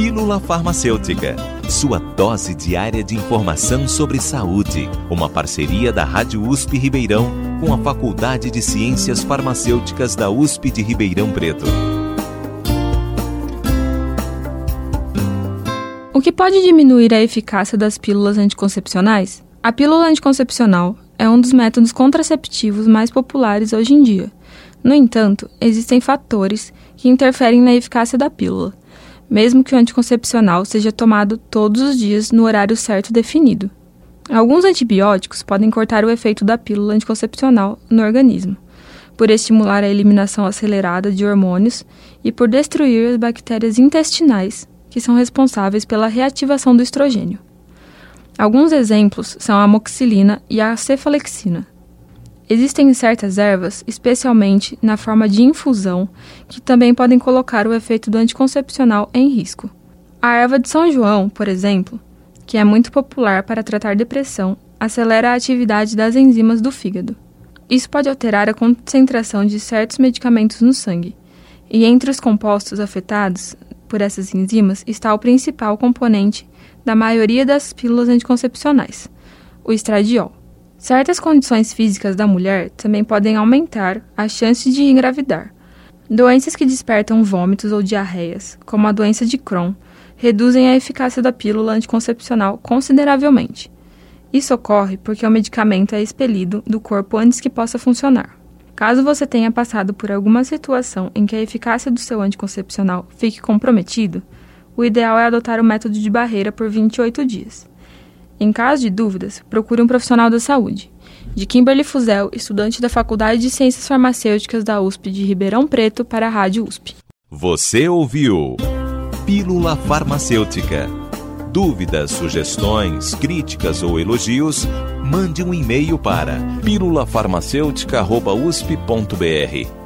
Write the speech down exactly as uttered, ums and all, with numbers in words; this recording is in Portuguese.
Pílula Farmacêutica, sua dose diária de informação sobre saúde. Uma parceria da Rádio U S P Ribeirão com a Faculdade de Ciências Farmacêuticas da U S P de Ribeirão Preto. O que pode diminuir a eficácia das pílulas anticoncepcionais? A pílula anticoncepcional é um dos métodos contraceptivos mais populares hoje em dia. No entanto, existem fatores que interferem na eficácia da pílula, mesmo que o anticoncepcional seja tomado todos os dias no horário certo definido. Alguns antibióticos podem cortar o efeito da pílula anticoncepcional no organismo, por estimular a eliminação acelerada de hormônios e por destruir as bactérias intestinais, que são responsáveis pela reativação do estrogênio. Alguns exemplos são a amoxicilina e a cefalexina. Existem certas ervas, especialmente na forma de infusão, que também podem colocar o efeito do anticoncepcional em risco. A erva de São João, por exemplo, que é muito popular para tratar depressão, acelera a atividade das enzimas do fígado. Isso pode alterar a concentração de certos medicamentos no sangue, e entre os compostos afetados por essas enzimas está o principal componente da maioria das pílulas anticoncepcionais, o estradiol. Certas condições físicas da mulher também podem aumentar a chance de engravidar. Doenças que despertam vômitos ou diarreias, como a doença de Crohn, reduzem a eficácia da pílula anticoncepcional consideravelmente. Isso ocorre porque o medicamento é expelido do corpo antes que possa funcionar. Caso você tenha passado por alguma situação em que a eficácia do seu anticoncepcional fique comprometido, o ideal é adotar o método de barreira por vinte e oito dias. Em caso de dúvidas, procure um profissional da saúde. De Kimberly Fuzel, estudante da Faculdade de Ciências Farmacêuticas da U S P de Ribeirão Preto para a Rádio U S P. Você ouviu Pílula Farmacêutica. Dúvidas, sugestões, críticas ou elogios, mande um e-mail para pílula farmacêutica arroba u s p ponto b r.